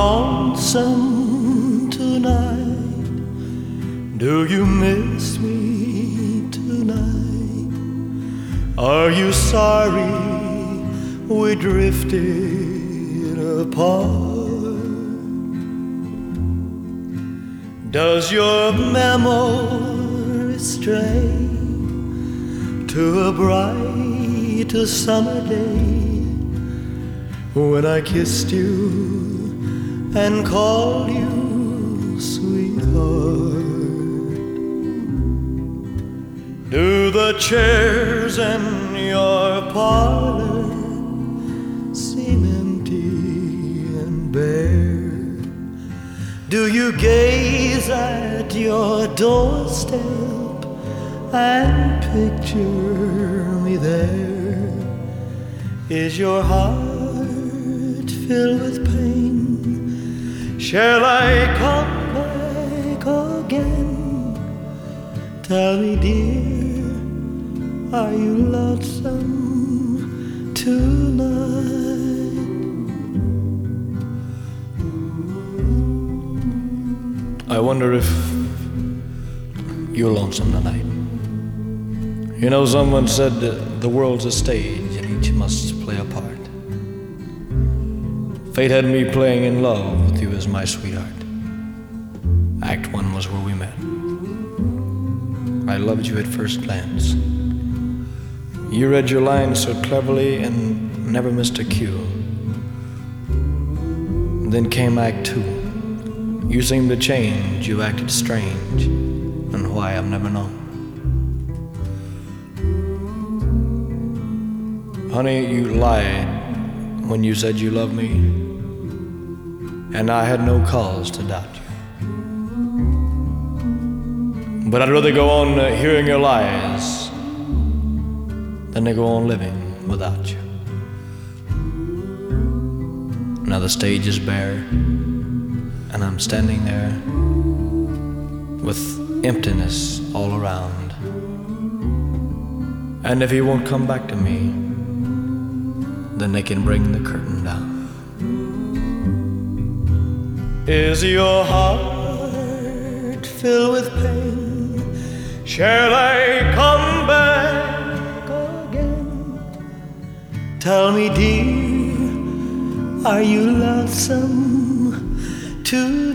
lonesome tonight? Do you miss me tonight? Are you sorry we drifted apart? Does your memory stray to a bright summer day when I kissed you and called you sweetheart? Do the chairs in your parlor seem empty and bare? Do you gaze at your doorstep and picture me there? Is your heart filled with pain? Shall I come back again? Tell me, dear, are you lonesome tonight? I wonder if you're lonesome tonight. You know, someone said the world's a stage and each must play a part. Fate had me playing in love with you as my sweetheart. Act 1 was where we met. I loved you at first glance. You read your lines so cleverly and never missed a cue. Then came Act 2. You seemed to change, you acted strange, and why I've never known. Honey, you lied when you said you loved me, and I had no cause to doubt you. But I'd rather go on hearing your lies than to go on living without you. Now the stage is bare, and I'm standing there with emptiness all around. And if he won't come back to me, then they can bring the curtain down. Is your heart filled with pain? Shall I come back again? Tell me, dear, are you lonesome tonight?